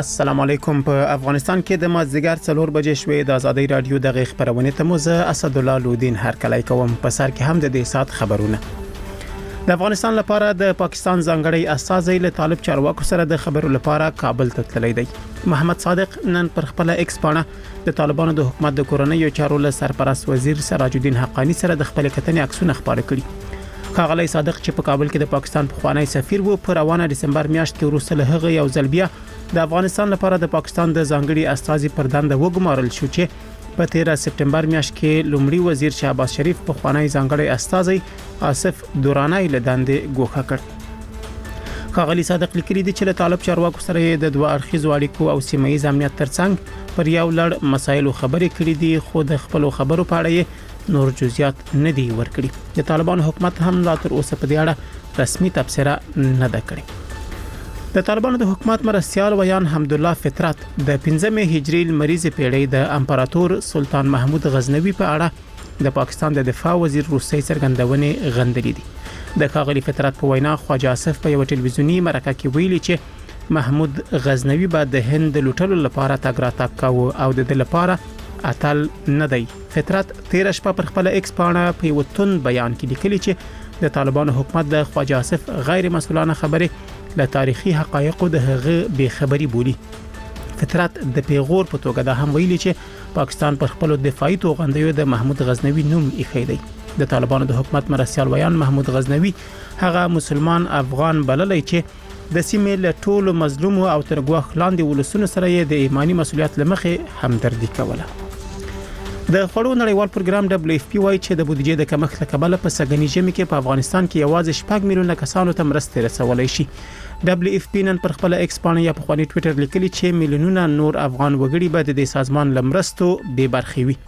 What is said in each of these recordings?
السلام علیکم. په افغانستان کې د مازدیګر 4 بجې شوې د ازادي رادیو د خبرونه ته موزه اسد الله لودین هر کله کوم په سر کې هم د دې سات خبرونه. د افغانستان لپاره د پاکستان ځانګړی استازی له طالب چارواکو سره د خبرو لپاره کابل ته تللی دی. محمد صادق نن پر خپل ایکس باندې د طالبانو د حکومت د کورنۍ چارو له سرپرست وزیر سراج الدین حقانی سره د خپل کتنې عکسونه خپاره کړي. ښاغلی صادق چې په کابل کې د پاکستان پخوانی سفیر وو پر روانه دسمبر میاشت کې وروسته له هغه یو ځل بیا د افغانستان لپاره د پاکستان د ځانګړي استازي پر دنده وګمارل شو چې په 13 سپټمبر میاشت کې لومړي وزیر شهباز شریف پخوانی ځانګړي استازي آصف دورانی له دندې ګوښه کړ. ښاغلی صادق لیکلي دي چې له طالب چارواکو سره د دوه اړخیزو اړیکو او سیمه‌ییز امنیت ترڅنګ پر یو لړ مسایلو خبرې کړې دي، خو د خپل خبرو په اړه نور جزئیات نه دی ورکړي. د طالبانو حکومت هم لا تر اوسه په دې اړه رسمي تبصره نه ده کړې. د طالبانو د حکومت مرستيال ویان حمدالله فطرت د 15 هجری لمریزه پیړۍ د امپراتور سلطان محمود غزنوي په اړه د پاکستان د دفاع وزیر روسي څرګندونې غندلې دي. د ښاغلي فطرت په وینا خواجه آصف په یو ټلویزیونی مرکه کې ویلي چې محمود غزنوي به د هند لوټلو لپاره تګ راتګ کاوه او د دې لپاره اتل نه دی. فطرت 13 شپه پر خپل ایکس باندې په یو تون بیان کې لیکلي چې د طالبانو حکومت د خواجه آصف غیر مسؤلانه خبره له تاریخي حقایقو د هغه بې خبري بولی. فطرت د پیغور په توګه د هم ویلي چې پاکستان پر خپل دفاعي توغندیو د محمود غزنوي نوم ایښی دی. د طالبانو د حکومت مرستيال ویان محمود غزنوي هغه مسلمان افغان بللی چې د سیمې له ټولو مظلوم او تر ګواښ لاندې ولسونو سره یې د ایمانی مسؤلیت لمخې همدردي کوله. د خړو نړیوال پروګرام WFP وايي چې د بودیجې د کمښت لکبله په سګنی ژمي کې په افغانستان کې یوازې 4 میلیونه کسانو ته مرستې رسولای شي. WFP نن پر خپل ایکس باندې یا په خواني ټوئیټر لیکلي چې میلیونونه نور افغان وګړي به د سازمان لمرستو بې برخې وي.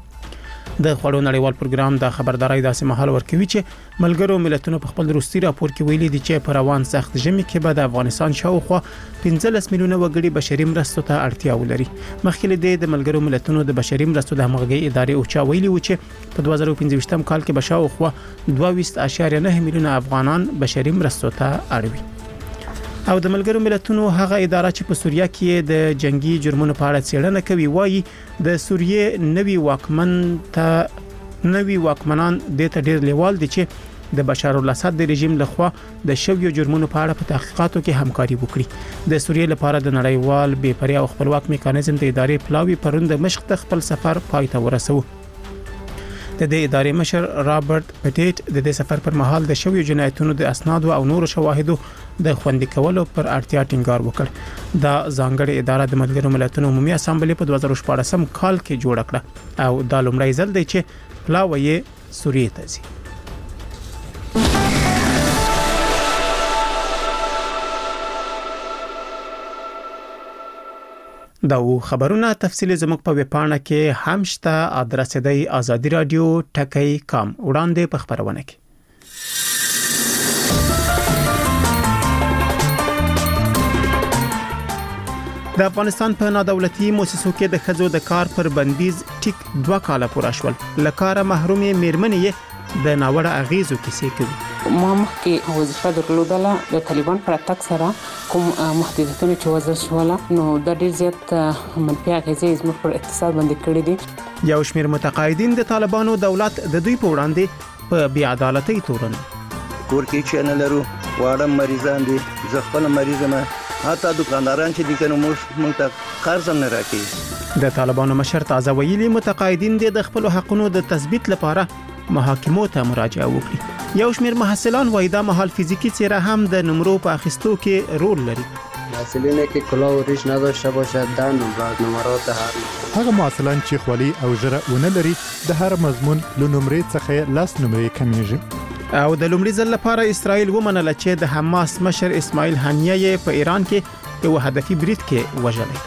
د خړو نړیوال پروګرام د خبرداري داسې مهال ورکوي چې ملګرو ملتونو په خپل روسي راپور کې ویلي دي چې په روان سخت ژمي کې به د افغانستان شاوخوا 15 میلیونه وګړي بشري مرستو ته اړتیا ولري. مخکې د ملګرو ملتونو د بشري مرستو د همغږي ادارې اوچا ویلي و چې په 2015 کال کې به شاوخوا 22.9 میلیونه افغانان بشري مرستو ته اړوي. او د ملګرو ملتونو هغه اداره چې په سوریه کې د جنگي جرمونو په اړه څېړنه کوي وایي د سوریه نوي واکمنان د ډېر لیوال دي چې د بشار الاسد د رژیم لخوا د شویو جرمونو په اړه په تحقیقاتو کې همکاري وکړي. د سوریه لپاره د نړیوال بې پریا او خپلواک میکانیزم د ادارې پلاوی پروند مشق ته خپل سفر پای ته ورسوه. د دې ادارې مشر رابرټ پټیټ د دې سفر پر مهال د شویو جنایتونو د اسناد او نورو شواهدو د خوندي کولو پر اړتیا ټینګار وکړ. دا ځانګړې اداره د ملګرو ملتونو عمومي اسامبلې په 2014 کال کې جوړ کړه او دا لومړی ځل دی چې پلاوی سوریه ته ځي. دا خبرونه تفصیلی زموږ په ویبپاڼه کې هم شته. ادرس دی azadiradio.com. وړاندې په خبرونه کې د افغانستان په نادولتي مؤسسو کې د خځو د کار پر بندیز ټیک 2 کاله پوره شول. لکاره محرومي میرمنې د ناوړه اغیزو کیسې کوي. ما مخکې وظیفه درلودله د طالبان پر اتاک سره کوم محدودیتونه چې وضع شول نو د ډیر زیات منفي اغیزې زموږ پر اقتصاد باندې کړې دي. یو شمېر متقاعدین د طالبانو دولت د دوی په وړاندې په بې عدالتۍ تورن کور کې چې نه لرو واړه مریضان دي زه خپل مریضم حتی دکانداران چې دي کنه موږ ته قرض نه راکړي. د طالبانو مشر تازه ویلي متقاعدین د خپل حقونو د تثبیت لپاره محاکمو ته مراجعه وکړي. یو شمېر محصلان وایي دا مهال فیزیکی څیره هم د نمرو په اخیستو کې رول لري. محصلینه که کلاه و ریش نداشته باشد در نمرات هغه محصلان چې خولي او ژره ونه لري د هر مضمون له نمرې څخه لاس نمرې کمیږي. او د لومړي ځل لپاره اسرائیل ومنله چې د حماس مشر اسماعیل هنیه په ایران کې یو هدفي برید کې وژلی.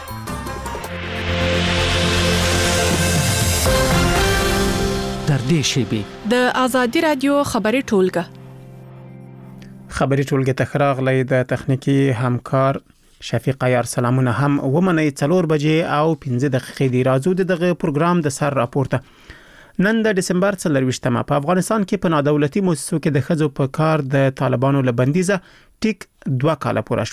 در دې شیبه د ازادي رادیو خبري ټولګه ته خراغلی د تخنیکی همکار شفیق عیار سلامونه هم ومنئ 4 بجې او 15 دقیقې دی. راځو دغه پروګرام د سر راپورته. نن د دسمبر 24مه په افغانستان کې په نادولتي مؤسسو کې د خځو په کار د طالبانو له بندیزه ټیک 2 کاله پوره شول.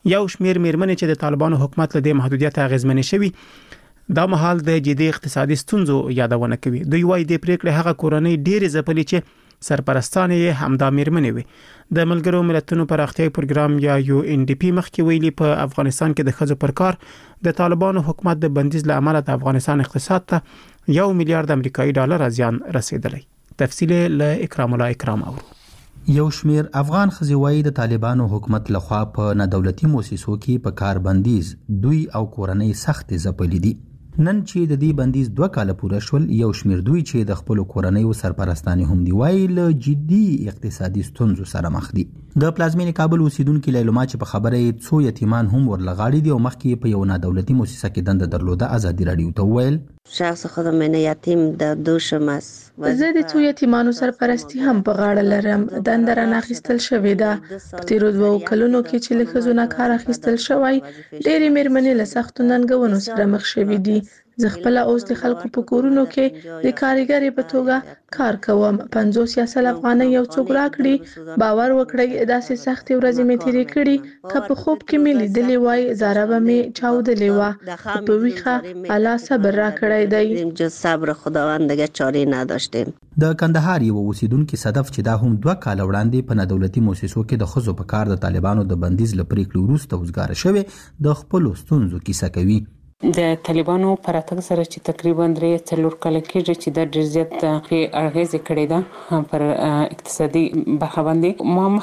یو شمیر میرمنې چې د طالبانو حکومت له دې محدودیت اغیزمنې شوي دا مهال د جدي اقتصادي ستونزو یادونه کوي. دوی وايي د پریکړې هغه کورنۍ ډېرې ځپلې چې سرپرستان یې همدا میرمنې وي. د ملګرو ملتونو پراختیايي پروګرام یا UNDP مخکې ویلي په افغانستان کې د ښځو پر کار د طالبانو حکومت د بندیز له امله د افغانستان اقتصاد ته $1 میلیارډ امریکایي ډالر زیان رسیدلی. تفصیل له اکرام الله اکرام اورو. یو شمیر افغان ښځې وایي د طالبانو حکومت لخوا په ندولتي موسسو کې په کار بندیز دوی او کورنۍ سخت ځپلې دي. نن چې د دې بندیز 2 کاله پوره شول، یو شمیر دوی چې د خپل کورنۍ سرپرستانې هم دی وایي له جدي اقتصادي ستونزو سره مخ دي. د پلازمینې کابل اوسیدونکو لیلما چې په خبره یې څو یتیمان هم ورلغاړي دي او مخکې په یو نادولتي مؤسسه کې دنده درلوده ازادي رادیو ته وویل شخص خودم من یتیم در دوشم است. زه د څو یتیمانو سرپرستی هم په غاړه لرم. دنده رانه اخیستل شوې ده. په تیرو 2 کلونو کې چې له ښځو نه کار اخیستل شوی، ډېرې میرمنې له سختو ننګونو سره مخ شوې دي. زه خپل اوس د خلکو په کورونو کې د کارګرې په توګه کار کوم. 50 یا 100 افغانۍ یو څوک راکړي، باور وکړئ داسې سختې ورځې مې تیرې کړي که په خوب کې مې لیدلې وای زاره به مې چاودلې وه. په ویښه الله صبر راکړی دی. جز صبر خداوند دیگه چاره نداشتیم. د کندهار یو اوسیدونکو صدف چې دا هم 2 کال وړاندې په ندولتي مؤسسو کې د ښځو په کار د طالبانو د بندیز لپاره وروسته وزګار شوی د خپل ستونزو کیسه کوي. د طالبانو پر اتګ سره چې تقریبا 3-4 کال کېږي چې د ډېر زیات په اغیز کړی ده پر اقتصادي برخه باندې. ما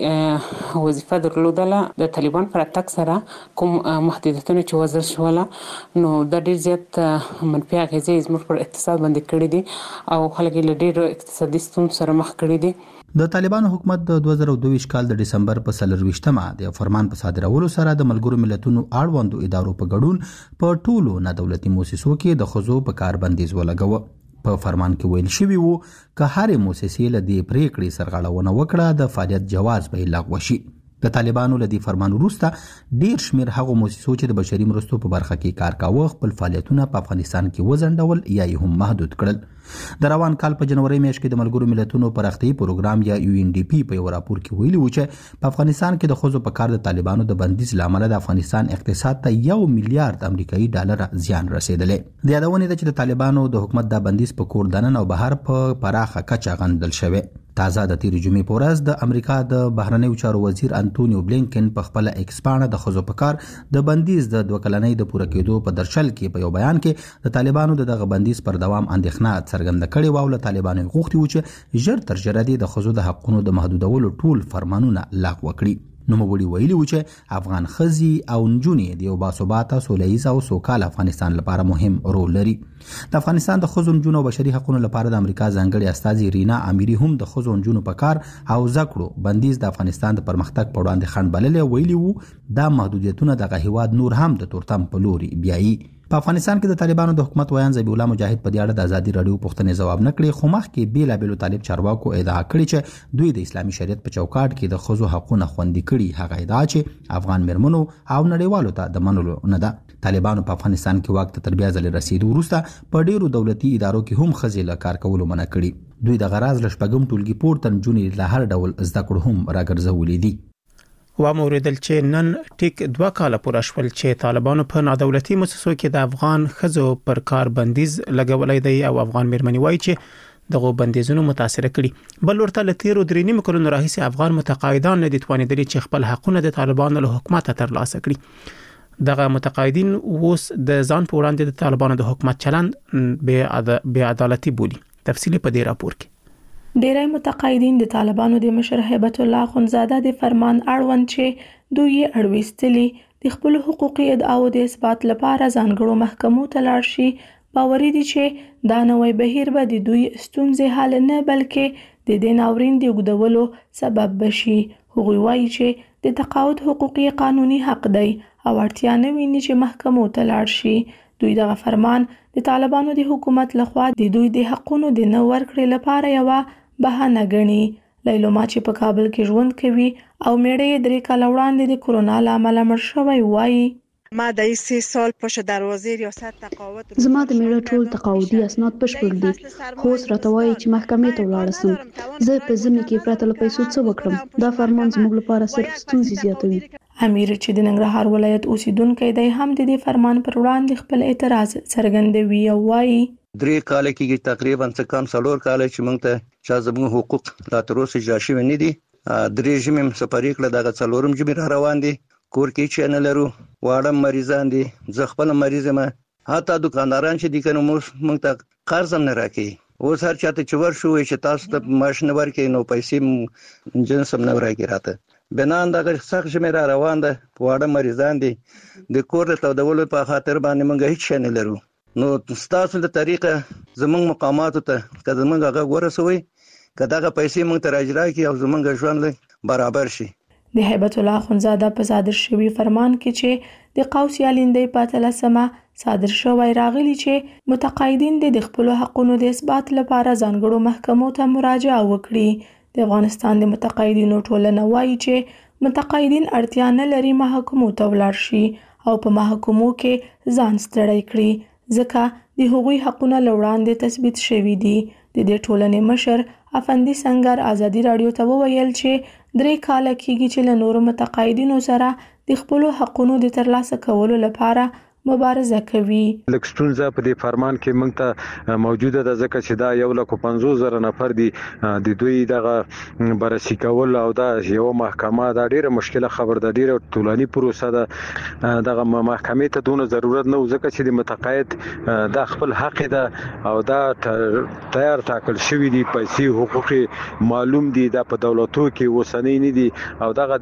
مخکې وظیفه درلودله. د طالبان پر اتګ سره کوم محدودیتونه چې وضع شوله نو د ډېر زیات منفي اغیز زموږ پر اقتصاد باندې کړی دي او خلک له ډېر اقتصادي ستونزو سره مخ کړي دي. د طالبانو حکومت د 2022 کال د ډسمبر په 24مه د فرمان په صادرولو سره د ملګرو ملتونو اړوندو ادارو په ګډون په ټولو ندولتي مؤسسو کې د ښځو په کار بندیز ولګاوه. په فرمان کې ویل شوی وو که هرې مؤسسې له دې پریکړې سرغړونه وکړه د فعالیت جواز به لغوه شي. د طالبانو له دې فرمان وروسته ډیر شمیر هغو مؤسسو چې د بشري مرستو په برخه کې کار کاوه خپل فعالیتونه په افغانستان کې وځنډول یا یې هم محدود کړل. د روان کال په جنوري میاشت کې د ملګرو ملتونو پراختیايي پروګرام یا UNDP په یو راپور کې ویلي و چې په افغانستان کې د ښځو په کار د طالبانو د بندیز لامل د افغانستان اقتصاد ته $1 میلیارډ امریکایي ډالر زیان رسیدلی. د یادونه ده چې د طالبانو د حکومت د بندیز په کور دننه او بهر په پراخه کچه غندل شوی. تازه د تیر جمعې په ورځ د امریکا د بهرنیو چارو وزیر انټونیو بلینکن په خپل ایکس پاڼه د ښځو په کار د بندیز د 2 کلنۍ د پوره کېدو په درشل کې په یو بیان کې د طالبانو دغه بندیز پر دوام اندېښنه څرګنده کړې و او له طالبانو غوښتي و چې ژر تر ژره د ښځو د حقونو د محدودولو ټول فرمانونه لغوه کړي. نوموړي ویلي و چې افغان ښځې او نجونې د یو باثباته سوله ییز او سوکاله افغانستان لپاره مهم رول لري. د افغانستان د ښځو نجونو او بشري حقوقو لپاره د امریکا ځانګړي استازي رینا امیری هم د ښځو نجونو په کار او زکړو بندیز د افغانستان د پرمختګ په وړاندې خنډ بللې. ویلي و دا محدودیتونه دغه هیواد نور هم د تورتم په لوري بیایي. په افغانستان کې د طالبانو د حکومت ویان ذبیح الله مجاهد په دې اړه د ازادي رادیو پوښتنې ځواب نه کړي، خو مخکې بیلابېلو طالب چارواکو ادعا کړې چې دوی د اسلامي شریعت په چوکاټ کې د ښځو حقونه خوندي کړي. هغه ادعا چې افغان میرمنو او نړیوالو ته د منلو نه ده. طالبانو په افغانستان کې واک ته تر بیا ځلې رسیدو وروسته په ډیرو دولتي ادارو کې هم ښځې له کار کولو منع کړي. دوی د غراض له شپږم ټولګي پورته نجونې له هر ډول زده کړو هم راګرځولې دي. و موریدل چې نن ټیک 2 کال پوره شول چې طالبانو په نادولتي مؤسسو کې د افغان ښځو پر کار بندیز لګولای دی او افغان میرمنې وایي چې دغه بندیزونو متاثر کړي. بل ورته لتیرو 3.5 کلونو راهیسې افغان متقاعدان نه دي توانیدلي چې خپل حقونه د طالبانو له حکومت ترلاسه کړي. دغه متقاعدین اوس د ځان په وړاندې د طالبانو د حکومت چلند بې عدالتي بولي. تفصیل په دې راپور کې. ډیری متقاعدین د طالبانو د مشر هیبت الله اخندزاده د فرمان اړوند چې دوی اړوستلي د خپل حقوقي ادعاو د اثبات لپاره ځانګړو محکمو ته لاړ شي، باوري دي چې دا نوې بهیر به د دوی ستونزې حل نه بلکې د دې ناورین د اوږدولو سبب بشي. هغوی وایي چې د تقاعد حقوقي قانوني حق دی او اړتیا نه ویني چې محکمو ته لاړ شي. دوی دغه فرمان د طالبانو د حکومت لخوا د دوی د حقونو د نه ورکړې لپاره یوه بهانه ګڼي. لیلما چې په کابل کې ژوند کوي او میړه 3 کال وړاندې د کرونا له امله مړ شوی وایي ما د 3 سال پشت دروازې ریاست تقاعد زما د میړه ټول تقاعدي اسناد بشپړ دي، خو اوس راته وایي چې محکمې ته ولاړ شم. زه په ځمې کې پرته له پیسو څه وکړم؟ دا فرمان زموږ لپاره صرف ستونزې زیاتوي. امیر چې د ننګرهار ولایت اوسیدونکی دی هم د دې فرمان پر وړاندې خپل اعتراض څرګندوي او وایي 3 کال کې تقریبا څه کم 4 کال چې موږ ته چې زموږ حقوق لا تر اوسه اجرا شوي نه دي. درې ژمیم سفرې کړه دغه څلورم جمع را روان دي. کور کې چې نه لرو واړه مریضان دي، زه خپل مریض یم، حتی دکانداران چې دي کنه موږ ته قرض هم نه راکړي. اوس هر چاته چې ورشو چې تاسو ته ماشین ورکې نو پیسې جنس هم نه راکړي راته. بنان دغه سخت ژمې را روان ده، واړه مریضان دي، د کور د تودولو په خاطر باندې موږ هیڅ نه لرو. نو تاسو د طریقه زمونږ مقاماتو ته که زمونږ هغه ورسوي که دغه پیسې موږ ته راجرا کړي او زمونږ ژوند برابر شي. د هیبت الله اخندزاده په صادر شوي فرمان کې چې د قوس یالندې په 13 صادر شوی راغلی چې متقاعدین د خپل حقونو د اثبات لپاره ځانګړو محکمو ته مراجعه وکړي. د افغانستان د متقاعدینو ټولنه وایي چې متقاعدین اړتیا نه لري محکمو ته ولاړ شي او په محکمو کې ځان ستړی کړي ځکه د هغوی حقونه لوړاندې تثبیت شوي دي. د دې ټولنې مشر افندي سنگر ازادي رادیو ته وویل چې 3 کال کېږي چې له نورو متقاعدینو سره د خپل حقونو د ترلاسه کولو لپاره مبارزه کوي. لکستونزه په دې فرمان کې موږ ته موجوده ده ځکه چې دا 150,000 نفر دي، د دوی دغه بررسي کول او دا یو محکمه دا ډیره مشکله خبر ده، ډیره طولاني پروسه ده. دغه محکمې ته دونه ضرورت نه ځکه چې د متقاعد دا خپل حق ده او دا تیار ټاکل شوی دي، پیسې حقوق معلوم دي، دا په دولتو کې وسنۍ نه دي او دغه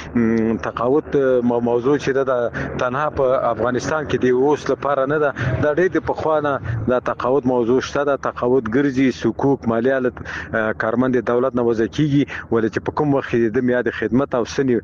د تقاعد موضوع چې ده تنها په افغانستان کې دی اوس لپاره نه ده، دا ډېر د پخوانه د تقاعد موضوع شته. د تقاعد ګرځي سکوک مالیات کارمند دولت نه وځي کیږي ولې چې په کوم وخت د میاد خدمت او سنی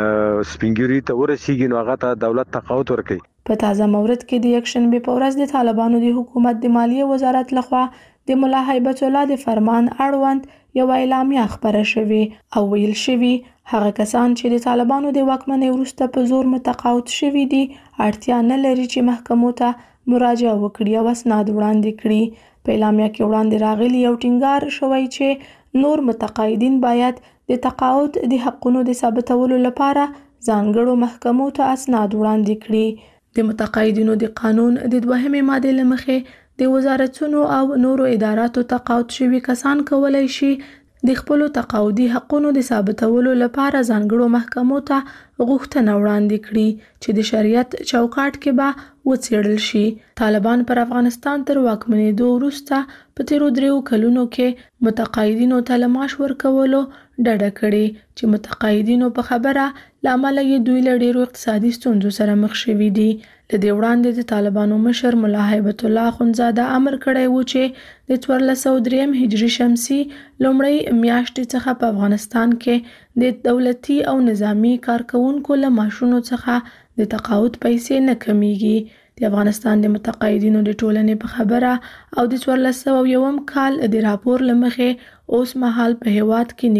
سپینګری ته ورسیږي نو هغه ته دولت تقاعد ورکوي. په تازه مورد کې د یکشنبه په ورځ د طالبانو د حکومت د مالیه وزارت لخوا د ملا هیبت الله د فرمان اړوند یو اعلامیه خبره شوې او ویل شوی هغه کسان چې د طالبانو د واکمنۍ وروسته په زور متقاعد شوي دي اړتیا نه لري چې محکمو ته مراجعه وکړي او اسناد وړاندې کړي. په اعلامیه کې وړاندې راغلی یو ټینګار شوی چې نور متقاعدین باید د تقاعد د حقونو د ثابتولو لپاره ځانګړو محکمو ته اسناد وړاندې کړي. د متقاعدینو د قانون د 2مې ماده له مخې د وزارتونو او نورو اداراتو تقاعد شوي کسان کولای شي د خپل تقاعدي حقونو د ثابتولو لپاره ځانګړو محکمو ته غوښتنه وړاندې کړي چې د شریعت چوکاټ کې به وڅېړل شي. طالبان پر افغانستان تر واکمنېدو وروسته په تیرو 3 کلونو کې متقاعدینو ته له معاش ورکولو ډډه کړې چې متقاعدینو په خبره له امله یې دوی له ډېرو اقتصادي ستونزو سره مخ شوي دي. له دې وړاندې د طالبانو مشر ملا هیبت الله اخندزاده امر کړی و چې د 1403 هجري شمسي لومړۍ میاشتې څخه په افغانستان کې د دولتي او نظامی کارکونکو له معاشونو څخه د تقاعد پیسې نه کمیږي. د افغانستان د متقاعدینو د ټولنې په خبره او د 1401 کال د راپور لمخې اوس مهال په هیواد کې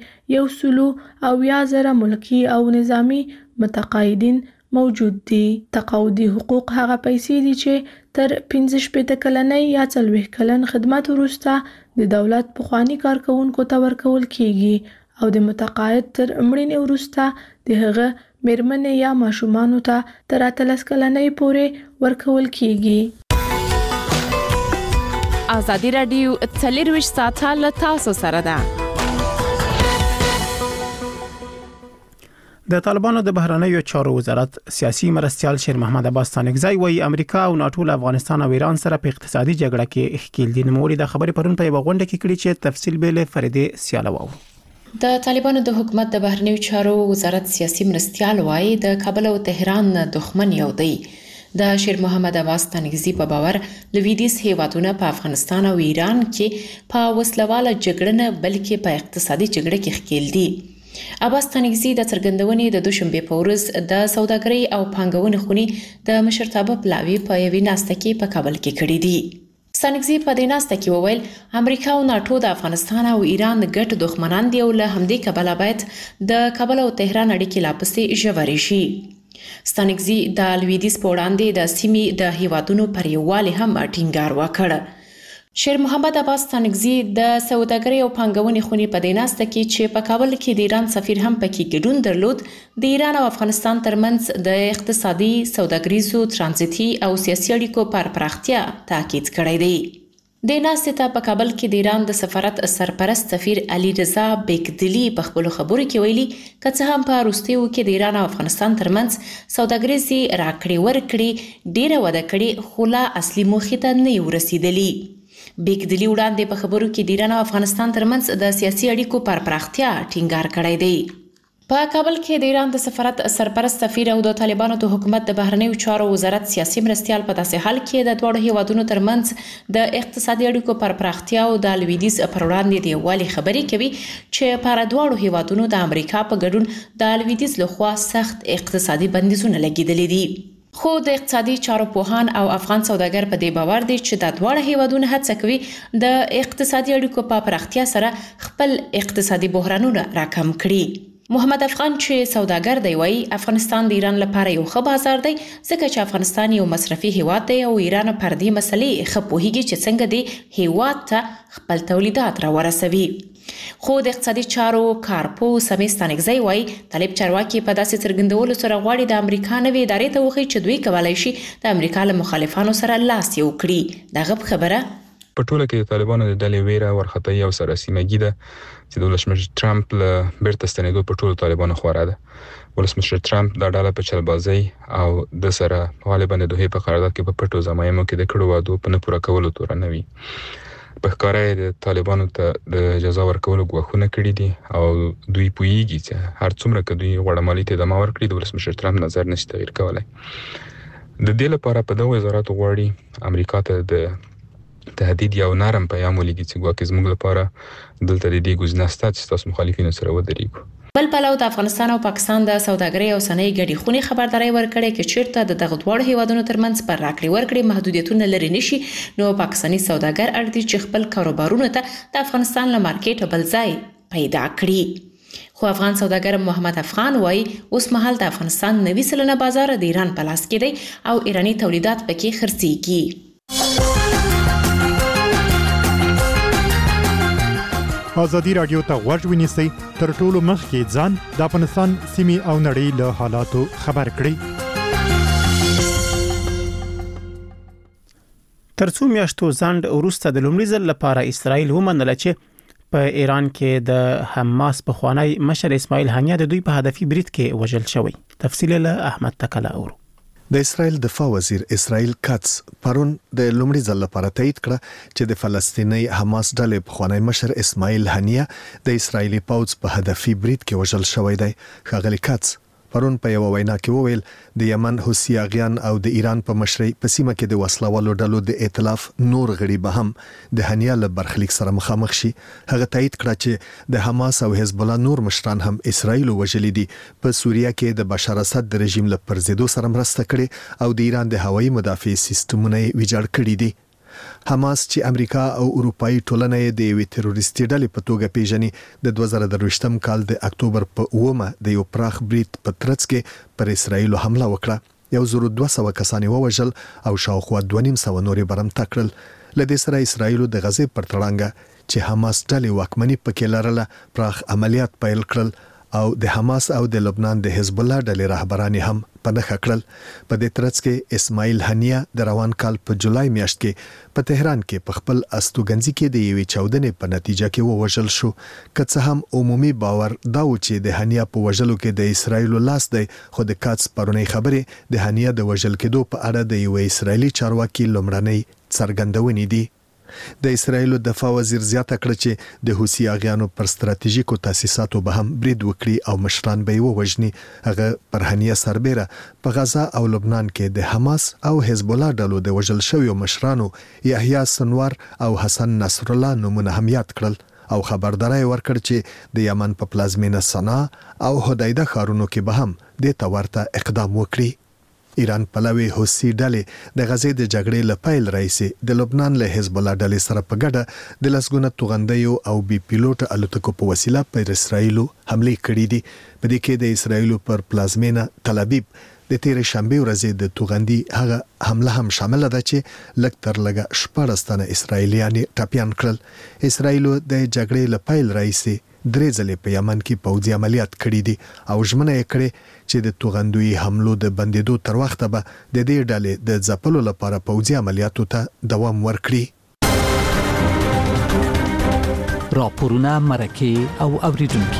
نږدې 100,000 ملکی او نظامی متقاعدین موجود دي. تقاعدي حقوق هغه پیسې دي چې تر 15 کلنۍ یا 40 کلن خدمت وروسته د دولت پخوانی کارکونکو ته ورکول کیږي او د متقاعد تر مړینې وروسته د هغه میرمنې یا ماشومانو ته تر 13 کلنۍ پورې ورکول کیږي. ازادي رادیو 24 ساعته له تاسو سره ده. د طالبانو د بهرنیو چارو وزارت سیاسي مرستيال شیر محمد عباس ستانکزی وایي امریکا او ناتو له افغانستان او ایران سره په اقتصادي جګړه کې ښکیل دي. نوموړي د خبرې پرون په یو غونډه کې کړي چې تفصیل به له فريدي سیاله وو. د طالبانو د حکومت د بهرنیو چارو وزارت سیاسي مرستيال وایي د کابل او تهران دښمن یو دی. د شیر محمد عباس ستانکزی په باور لویدیز هیوادونه په افغانستان او ایران کې په وسلواله جګړه نه بلکې په اقتصادي جګړه کې ښکیل دي. عباس ستانکزی د څرګندونې د دوشنبه په ورځ د سوداګرۍ او پانګونې خونې د مشرتابه پلاوی په یوې ناسته کې په کابل کې کړې دي. ستانکزی په دې ناسته کې وویل امریکا او ناتو د افغانستان او ایران ګډ دښمنان دي او له همدې کبله باید د کابل او تهران اړیکې لا پسې ژورې شي. ستانکزی د لویدیز په وړاندې د سیمې د هیوادونو پر یووالي هم ټینګار وکړ. شیر محمد عباس ستانکزي د سوداګرۍ او پانګونې خونې په دې ناسته کې چې په کابل کې د ایران سفیر هم پکې ګډون درلود د ایران او افغانستان ترمنځ د اقتصادي سوداګریزو ترانزیتي او سیاسي اړیکو پر پراختیا تاکید کړی دی. د ناستې ته په کابل کې د ایران د سفارت سرپرست سفیر علي رضا بیکدلی په خپلو خبرو کې ویلي که څه هم په وروستیو کې د ایران او افغانستان ترمنځ سوداګریزي راکړې ورکړې ډیره وده کړې خو لا اصلي موخې ته نه یو رسیدلي. بیکدلی وړاندې په خبرو کې د ایران او افغانستان ترمنځ د سیاسي اړیکو پر پراختیا ټینګار کړی دی. په کابل کې د ایران د سفارت سرپرست سفیر او د طالبانو د حکومت د بهرنیو چارو وزارت سیاسي مرستیال په داسې حال کې د دواړو هیوادونو ترمنځ د اقتصادي اړیکو پر پراختیا او د لویدیځ پر وړاندې د یووالي خبرې کوي چې پر دواړو هیوادونو د امریکا په ګډون د لویدیځ لخوا سخت اقتصادي بندیزونه لګیدلي دي. خو د اقتصادي چارو پوهان او افغان سوداګر په دې باور دي چې د دواړو هیوادونو هڅه کوي د اقتصادي اړیکو په پراختیا سره خپل اقتصادي بحرانونه راکم کړي. محمد افغان چې سوداګر دی وایي افغانستان د ایران لپاره یو ښه بازار دی ځکه چې افغانستان یو مصرفي هیواد دی او ایران پر دې مسلې ښه پوهیږي چې څنګه د هیواد ته خپل تولیدات راورسوي. خو د اقتصادي چارو کارپوه سمیع ستانکزی وایي طالب چارواکي په داسې څرګندولو سره غواړي د امریکا نوې ادارې ته وښيي چې دوی کولی شي د امریکا له مخالفانو سره لاس یو کړي. دغه خبره په ټوله کې د طالبانو د ډلې ویره ورختۍ او سرسیمګي ده چې د ولسمشر ټرمپ له بیرته ستنېدو په ټولو طالبانو خوره ده. ولسمشر ټرمپ دا ډله په چلبازۍ او د سره غالبا د دوحې په قرارداد کې په پټو ضمایمو کې د کړو وعدو په نه پوره کولو تورنوي. په ښکاره د طالبانو ته د جزا ورکولو ګواښونه کړي دي او دوی پوهیږي چې هر څومره که دوی غوړه مالي ته ادامه ورکړي د ولسمشر ټرمپ نظر نشي تغییر کولی. د دې لپاره په دغو وزاراتو غواړي امریکا ته د تهدید یا نرم پیغام ولګي چې ګواکې زموږ لپاره دلته د دې ګزینه شته چې تاسو مخالفینو سره ودرېږو. بل پلو د افغانستان او پاکستان د سوداګرۍ او صنایع ګډې خونې خبرداري ورکړې چې چیرته د دغه دواړو هیوادونو ترمنځ پر راکړې ورکړې محدودیتونه لري نشي نو پاکستاني سوداګر اړ دي چې خپل کاروبارونه ته د افغانستان له مارکیټ بل ځای پیدا کړي. خو افغان سوداګر محمد افغان وایي اوس مهال د افغانستان 90% بازار د ایران په لاس کې دی او ایرانی تولیدات پکې خرڅېږي. ازادي رادیو ته غوږ ونیسئ تر ټولو مخکې ځان د افغانستان سیمې او نړۍ له حالاتو خبر کړئ. تر څو میاشتو ځنډ وروسته د لومړي ځل لپاره اسرائیل ومنله چې په ایران کې د حماس پخوانی مشر اسماعیل هنیه د دوی په هدفي برید کې وژل شوی. تفصیل له احمد تکلا اورو. د اسرائیل دفاع وزیر اسرائیل کاتس پرون د لومړي ځل لپاره تایید کړ چې د فلسطیني حماس ډلې پخوانی مشر اسماعیل هنیه د اسرائیلي پوځ په هدفي برید کې وژل شوی دی. ښاغلی کاتس پرون په یو وینا کې وویل د یمن حوثي اغیان او د ایران په مشرۍ په سیمه کې د وسلوالو ډلو د ائتلاف نور غړي به هم د هنیه له برخلیک سره مخامخ شي. هغه تایید کړ چې د حماس او حزب الله نور مشران هم اسرائیل وژلي دي. په سوریه کې د بشار اسد د رژیم له پرځېدو سره مرسته کړې او د ایران د هوایي مدافع سیستمونه ویجاړ کړي دي. حماس چې امریکا او اروپאי ټولنه د یوې تروریستي ډلې په توګه پیژني د 2023م کال د اکتوبر په 9 د یو پراخ برید په ترڅ کې پر اسرائیل حمله وکړه. 1200 کسان ووژل او شاوخوا 250 نورې برمته کړل. لدې سره اسرائیل د غزې پر تړانګه چې حماس ډلې واکمني پکې لرله پراخ عملیات پیل کړل او د حماس او د لبنان د حزب الله ډلې رهبران هم په نښه کړل. په دې ترڅ کې اسماعیل هنیه د روان کال په جولای میاشت کې په تهران کې په خپل استوګنځي کې د یوې چاودنې په نتیجه کې ووژل شو. که څه هم عمومي باور دا و چې د هنیه په وژلو کې د اسرائیل لاس دی خو د کاتس پرونی خبرې د هنیه د وژل کېدو په اړه د یوې اسرائیلي چارواکي لومړنۍ څرګندونې دي. د اسرائیل دفاع وزیر زیاته کړ چې د حوثي اغیانو پر ستراتیژیکو تاسیساتو به هم برید وکړي او مشران به ووژني. هغه پر هنیه سربېره په غزا او لبنان کې د حماس او حزب الله ډلو د وژل شویو مشرانو یحیی سنوار او حسن نصر الله نومونه هم یاد کړل او خبرداري ورکړ چې د یمن په پلازمینه سنا او هدایده ښارونو کې به هم د تورته اقدام وکړي. ایران پلوي حوثي ډلې د غزې د جګړې له پیل راهیسې د لبنان له حزب الله ډلې سره په ګډه د لسګونه توغندیو او بي پیلوټ الوتکو په وسیله پر اسرائیل حمله کړې دي. په دې کې د اسرائیل پر پلازمینه تل ابیب د تیر شنبه ورځې د توغندي هغه حمله هم شامل ده چې لږ تر لږه 14 تنه اسرایلیان ټاپیان کړل. اسرایل د جګړې له پیل راهیسې 3 ځلې په یمن کې پوځي عملیات کړي دي او ژمنه یې کړې چې د توغندوی حملو د بندیدو تر وخته به د دې ډلې د ځپلو لپاره پوځي عملیاتو ته دوام ورکړي. راپورونه مرکه او اوریدونکو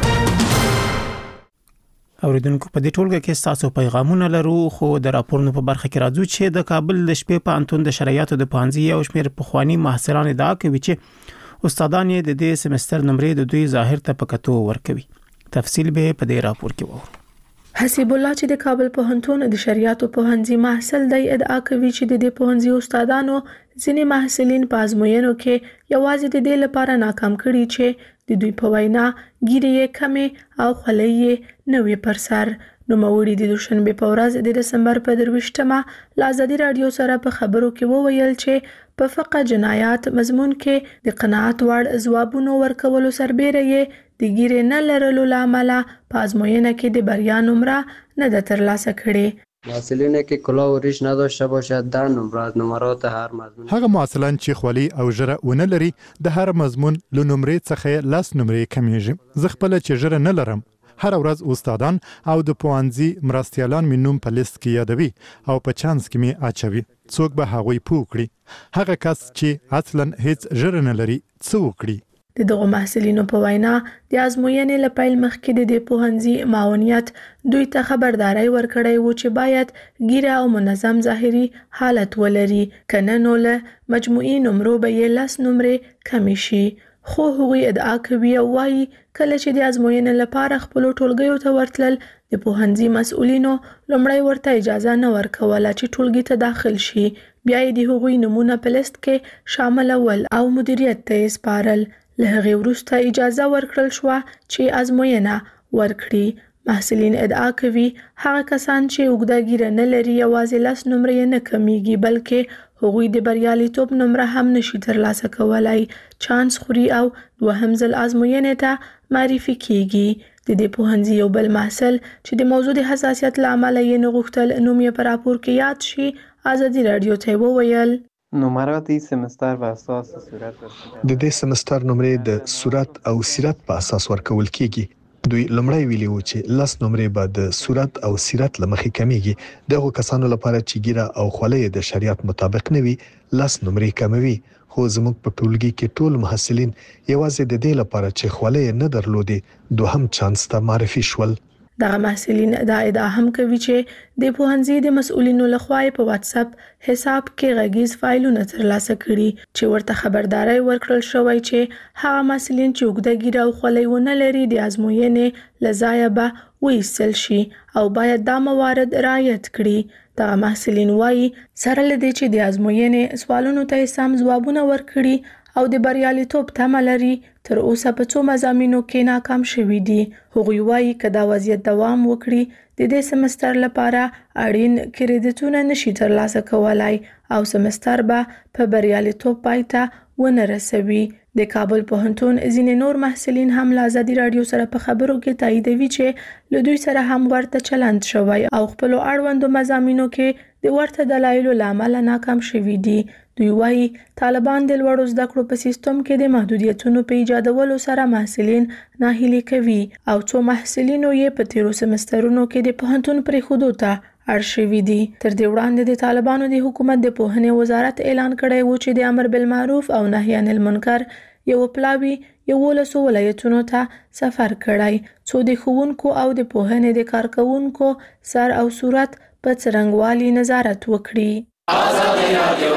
په دې ټولګه کې تاسو پیغامونه لرو، خو د راپورونو په برخه کې راځو چې د کابل د شپې په انتون د شرایطو د پوهنځي او شمیر پخوانی محصلان ادعا کوي چې استادان یې د دې سمستر نمرې د دوی ظاهر ته پکتو ورکوي. تفصیل به په دې راپور کې وورو. حسیب الله چې د کابل پوهنتون د شریعتو پوهنځي محصل دی ادعا کوي چې د دې پوهنځي استادانو ځینې محصلین په ازموینو کې یوازې د دې لپاره ناکام کړي چې د دوی په وینا ګیرې کمې او خولۍ نوې پر سر. نوموړي د دوشنبه په ورځ د دسمبر په 23مه له ازادي رادیو سره په خبرو کې وویل چې په فقه جنایات مضمون کې د قناعت وړ ځوابونو ورکولو سربېره یې د ګیرې نه لرلو لامل په ازموینه کې د بریا نمره نه ده ترلاسه کړې. محصلین که کلاه و ریش نداشته باشد در نمرات هر مضمون هغه محصلان چې خولي او ژره ونه لري د هر مضمون له نمرې څخه 10 نمرې کمیږي. زه خپل چې ژره نه لرم هر ورځ استادان او د پوهنځي مرستیالان مې نوم په لیست کې یادوي او په چانس کې مې اچوي څوک به هغوی پوه کړي. هغه کس چې اصلا هیڅ ژره نه لري څه وکړي. د دغه محصلینو په وینا د ازموینې له پیل مخکې د دې پوهنځي معاونیت دوی ته خبرداري ورکړی و چې باید ګیره او منظم ظاهري حالت ولري، کنه نو له مجموعي نمرو به یې 10 نمرې کمی شي. خو هغوی ادعا کوي او وایي کله چې د ازموینې لپاره خپل ټولګیو ته ورتلل د پوهنځي مسؤلینو لومړی ورته اجازه نه ورکوله چې ټولګي ته داخل شي، بیا یې د هغوی نمونه په لیست کې شاملول او مدیریت ته یې سپارل. له هغې وروسته اجازه ورکړل شوه چې ازموینه ورکړي. محصلین ادعا کوي هغه کسان چې اوږده ګیره نه لري یوازې 10 نمرې نه کمیږي بلکې هغوی د بریالیتوب نمره هم نشي ترلاسه کولای، چانس خوري او دوهم ځل ازموینې ته معرفي کیږي. د دې پوهنځي یو بل محصل چې د موضوع د حساسیت له امله یې نه غوښتل نوم یې په راپور کې یاد شي ازادي رادیو ته وویل نمرات این سمستر و اساس صورت د دې سمستر نمرې د صورت او سیرت په اساس ورکول کیږي. دوی لمړی ویلي و چې 10 نمرې به د صورت او سیرت لمخې کمیږي. دغه کسانو لپاره چې ګیره او خولۍ د شریعت مطابق نه وي 10 نمرې کموي. خو زموږ په ټولګي کې ټول محصلین یوازې د دې لپاره چې خولۍ نه درلودې دوهم چانس ته معرفي شول. دغه محصلین دا ادعا هم کوي چې د پوهنځي د مسؤلینو لخوا په واتس اپ حساب کې غږیز فایلونه ترلاسه کړي چې ورته خبرداري ورکړل شوی چې هغه محصلین چې اوږده ګیره او خولۍ ونه لري د ازموینې له ځایه به وایستل شي او باید دا موارد رعایت کړي. دغه محصلین وایي سره له دې چې د ازموینې سوالونو ته سم ځوابونه ورکړي او د بریالیتوب تمه لري تر اوسه په څو مضامینو کې ناکام شوي دي. هغوی وایي که دا وضعیت دوام وکړي د دې سمستر لپاره اړین کریډټونه نشي ترلاسه کولای او سمستر به په بریالیتوب پای ته ونه رسوي. د کابل پوهنتون ځینې نور محصلین هم له ازادي رادیو سره په خبرو کې تاییدوي چې له دوی سره هم ورته چلند شوی او خپل اړوندو مضامینو کې د ورته دلایلو له امله ناکام شوي دي. دوی وایي طالبان د لوړو زده کړو په سیستم کې د محدودیتونو په ایجادولو سره محصلین ناهیلي کوي او څو محصلینو یې په تیرو سمسترونو کې د پوهنتون پرېښودو ته اړ شوي دي. تر دې وړاندې د طالبانو د حکومت د پوهنې وزارت اعلان کړی و چې د امر بالمعروف او نهی عن المنکر یو پلاوی 11 ولایتونو ته سفر کړی څو د ښوونکو او د پوهنې د کارکوونکو سر او صورت په څرنګوالي نظارت وکړي. ازادي رادیو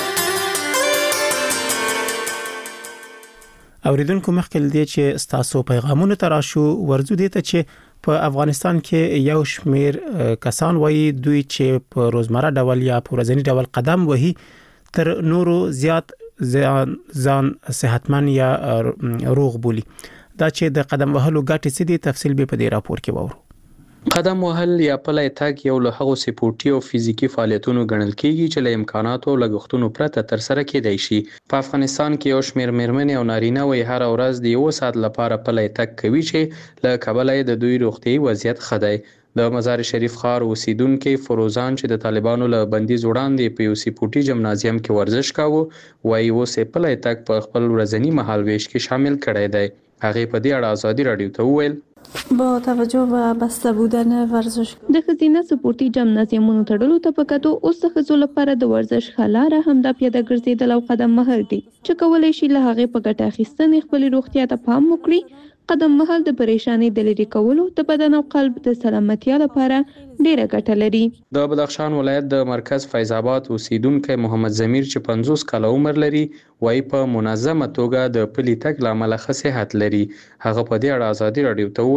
اوریدونکو مخکې لدی چې تاسو پیغامونه تراشو ورزو دي ته چې په افغانستان کې یو شمیر کسان وایي دوی چې په روزمره ډول یا په ورځنی ډول قدم وهي تر نورو زیات ځان صحتمن یا روغ بولي. دا چې د قدم وهلو ګټې څه دي تفصیل به په دې راپور کې وورو. قدم وهل یا پلی تګ یو له هغو سپورتي او فزیکي فعالیتونو ګڼل کیږي چې له امکاناتو او لګښتونو پرته ترسره کیدای شي. په افغانستان کې یو شمېر مېرمنې او نارینه وایي هره ورځ د 1 ساعت لپاره پلی تګ کوي چې له کبله د دوی روغتیايي وضعیت ښه دی. د مزار شریف ښار اوسیدونکو فروزان چې د طالبانو له بندیز وړاندې په یو سپورتي جمنازیم کې ورزش کاوه وایي اوس یې پلی تګ په خپل ورځني مهالویش کې شامل کړی دی. هغې په دې اړه ازادي راډیو ته وویل با توجه به بسته بودن ورزش د ښځینه سپورتي جمنازیمونو تړلو ته په کتو اوس د ښځو لپاره د ورزش ښه لاره همدا پیاده ګرځېدل او قدم وهل دي چې کولی شي له هغې په ګټه اخیستنې خپلې روغتیا ته پام وکړي. قدم وهل د پریشانۍ د لرې کولو د بدن او قلب د سلامتیا لپاره ډیره ګټه لري. د بدخشان ولایت د مرکز فیض آباد اوسیدونکی محمد ضمیر چې 50 کاله عمر لري وایي په منظمه توګه د پلي تګ له امله ښه صحت لري. هغه په دې اړه ازادي راډیو ته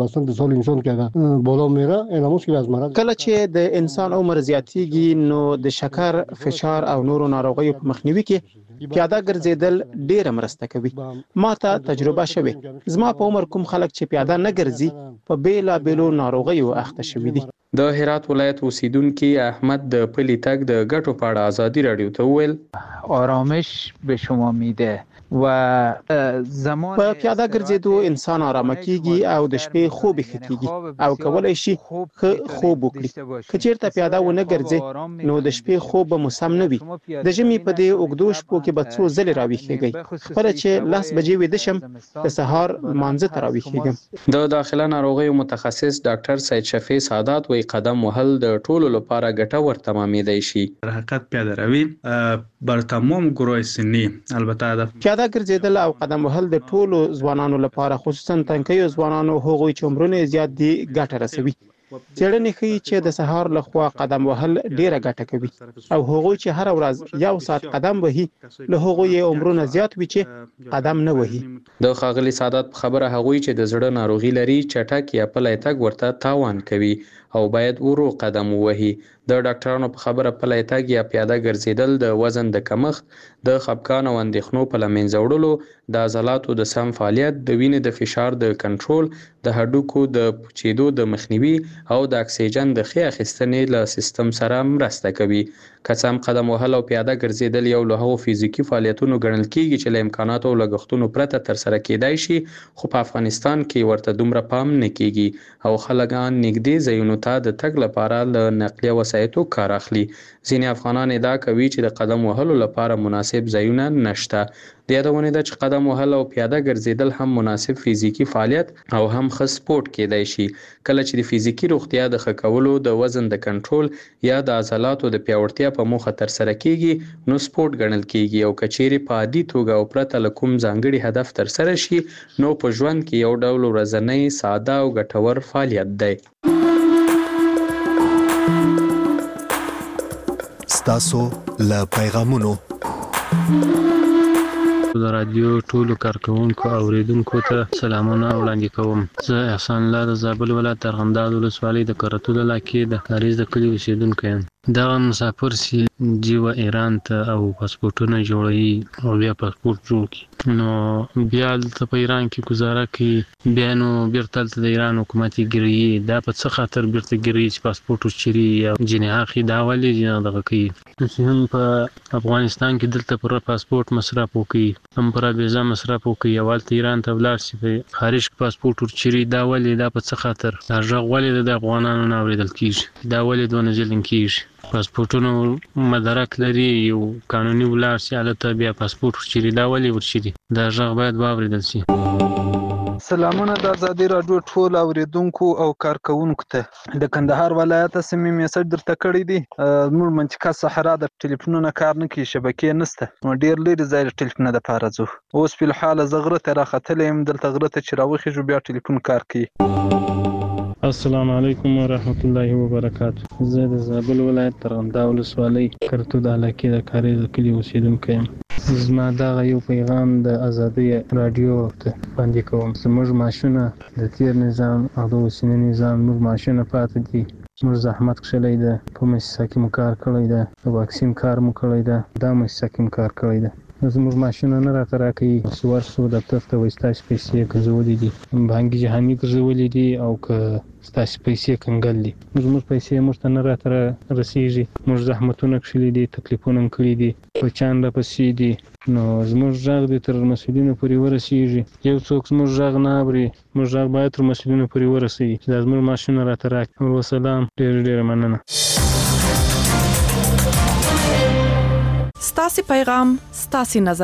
وویل کله چې د انسان عمر زیاتیږي نو د شکر، فشار او نورو ناروغیو په مخنیوي کې پیاده ګرځېدل ډیره مرسته کوي. ما ته تجربه شوه. زما په عمر کوم خلک چې پیاده نه ګرځي په بیلابیلو ناروغیو اخته شوي دي. د هرات ولایت اوسیدونکي احمد د پلي تګ د ګټو په اړه ازادي راډیو ته وویل آرامش به شما میده و زمان په پیاده ګرځېدو انسان آرامه کیږي او د شپې خوب ښه کیږي او کولای شي ښه خوب وکړي. که چیرته پیاده ونه ګرځي نو د شپې خوب به مسم نه وي. د ژمي په دې اوږدو شپو کې به څو ځلې راویښیږئ. خپله چې 10 بجې ویده شم د سهار لمانځه ته راویښیږم. د داخله ناروغیو متخصص ډاکټر سید شفیع سعادت وایي قدم وهل د ټولو لپاره ګټور تمامېدای شي. حرکت پیاده روی بر تمام گروه سنی البته د پیاده ګرځېدل او قدم وهل د ټولو ځوانانو لپاره خصوصا تنکیو ځوانانو هغوی چې عمرونه زیات دي ګټه رسوي. څېړنې ښیي چې د سهار لخوا قدم وهل ډیره ګټه کوي او هغوی چې هر ورځ 1 ساعت قدم وهي له هغوی عمرونه زیات وي چې قدم نه وهي. د ښاغلي سعادت په خبره هغوی چې د زړه ناروغي لري چټک یا پلی تګ ورته تاوان کوي او باید ورو قدم ووهي. د ډاکټرانو په خبره پلی تګ یا پیاده ګرځېدل د وزن د کمښت، د خپګان او اندېښنو په له منځه وړلو، د عضلاتو د سم فعالیت، د وینې د فشار د کنټرول، د هډوکو د پوچېدو د مخنیوي او د اکسیجن د ښې اخیستنې له سیستم سره مرسته کوي. که څه هم قدم وهل او پیاده ګرځېدل یو له هغو فزیکي فعالیتونو ګڼل کېږي چې له امکاناتو او لګښتونو پرته ترسره کیدای شي، خو په افغانستان کې ورته دومره پام نه کیږي او خلک نږدې ځایونو ته د تګ لپاره له نقلیه وسایطو کار اخلي. ځینې افغانان ادعا کوي چې د قدم وهلو لپاره مناسب ځایونه نشته. د یادونې ده چې قدم وهل او پیاده ګرځېدل هم مناسب فزیکي فعالیت او هم ښه سپورت کیدای شي. کله چې د فزیکي روغتیا د ښه کولو، د وزن د کنټرول یا د عضلاتو د پیاوړتیا په موخه ترسره کیږي نو سپورت ګڼل کیږي او که چیرې په عادي توګه او پرته له کوم ځانګړي هدف ترسره شي نو په ژوند کې یو ډول ورځنی ساده او ګټور فعالیت دی. ستاسو له پیغامونو د رادیو ټولو کارکونکو او اوریدونکو ته سلامونه وړاندې کوم. زه احسان الله د زابل ولایت ارغنداب ولسوالۍ د کرتول علاقې د کاریز د کلي اوسیدونکی یم. دغه مسافر سي جیوه ایران ته او پاسپورټونه جوړوي او بیا پاسپورټ جوړ کړي نو بیا دلته په ایران کې ګزاره کوي، بیا نو بیرته هلته د ایران حکومت یې ګیروي. دا په څه خاطر بیرته ګیروي چې پاسپورټ وچیري یا جنې اخلي؟ دا ولې دغه کوي؟ چې هم په افغانستان کې دلته پر پاسپورټ مصرف وکړي، هم پر ویزا مصرف وکړي او هلته ایران ته ولاړ شي په خارج کې پاسپورټ ورچیري. دا ولې؟ دا په څه خاطر؟ دا غږ ولې د افغانانو نه اورېدل کېږي؟ دا ولې دونه ظلم کېږي؟ پاسپورټونو مدرک لري، یو قانوني ولاړ شي هلته بیا پاسپورټ ورچیري. دا ولې ورچیري؟ دا غږ باید واورېدل شي. سلامونه د ازادي راډیو ټول اوریدونکو او کارکونکو ته. د کندهار ولایت سیمې میسج درته کړی دی. زموږ منطقه صحرا د ټلیفونونو کار نه کوي، شبکې نشته، نو ډېر لرې ځای د ټلیفون دپاره ځو. اوس فلحال زه غره ته راختلی یم، دلته غره ته چې راوخېږو بیا ټلیفون کار کوي. السلام علیکم ورحمت الله وبرکاته. زه د زابل ولایت ارغنداب ولسوالۍ کرتول علاقې د کاریز د کلي اوسیدونکی یم. زما دغه یو پیغام د ازادي راډیو ته وړاندې کوم. زموږ معاشونه د تیر نظام او د اوسني نظام موږ معاشونه پاتې دي. موږ زحمت کښلی ده، په مؤسسه کې مو کار کړی ده، د واکسین کار مو کړی ده، دا مؤسسه کې مو کار کړی ده. زموږ ماشین نه راته راکوي سوار سو دفتر ته وایي ستاسې پیسې ګرځولې دي بانکي جهاني ګرځولې دي او که ستاسې پیسې کنګل دي زموږ پیسې موږ ته نه راته رسیږي موږ زحمتونه کښلي دي تکلیفونه کړي دي بچیان راپسې دي نو زموږ غږ دې تر مسؤلینو پورې ورسیږي یو څوک زموږ غږ نه اوري موږ غږ باید تر مسؤلینو پورې ورسیږي چې دا زموږ ماشین راته راکړي وسلام ډېره مننه ستاسې پیغام ستاسې نظر